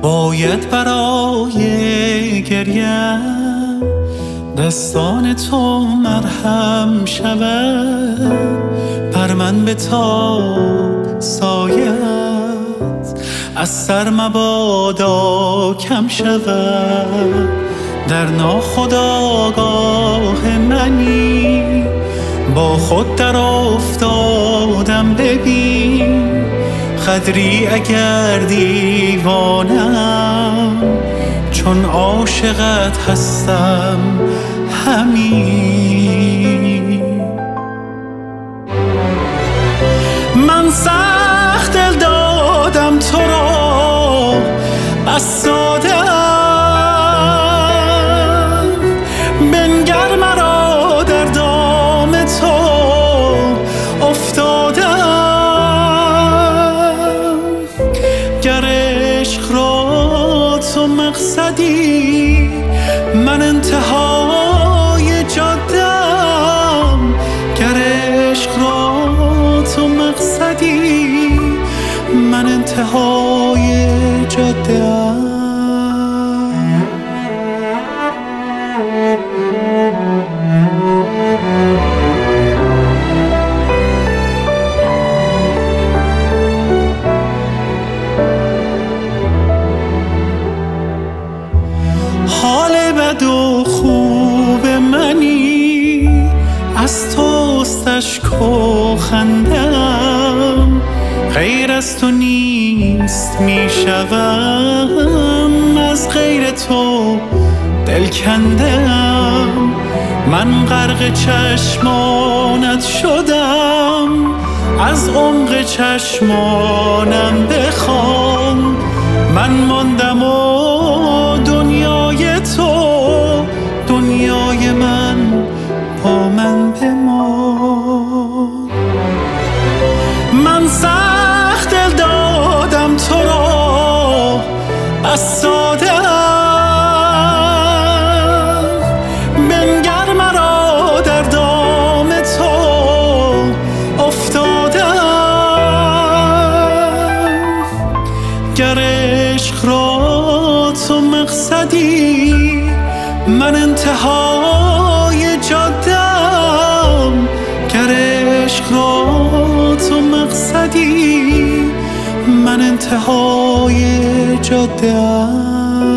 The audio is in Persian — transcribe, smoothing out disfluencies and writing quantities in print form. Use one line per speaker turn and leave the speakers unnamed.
باید برای گریم دستان تو مرهم شود، بر من به تا سایت از سر مبادا کم شود. در ناخودآگاه منی با خود در افتادم، ببین قدری اگر دیوانم چون عاشقت هستم همین. من سخت دل دادم تو را، بس دادم، بنگر مرا در دام تو افتادم. گر عشق را تو مقصدی، من انتهای جاده‌ام. گر عشق را تو مقصدی، من انتهای جاده‌ام. حال بد و خوب منی از توست، اشک و خندم غیر از تو نیست می شوم، از غیر تو دل کندم. من غرق چشمانت شدم، از عمق چشمانم بخوان. من ماندم و دنیای تو دنیای من با من بمان. من سخت دل دادم تو را، بس دادم، بنگر مرا در دام تو افتادم. گر عشق را تو مقصدی، من انتهای جاده‌ام. گر عشق را تو مقصدی، من انتهای جاده‌ام.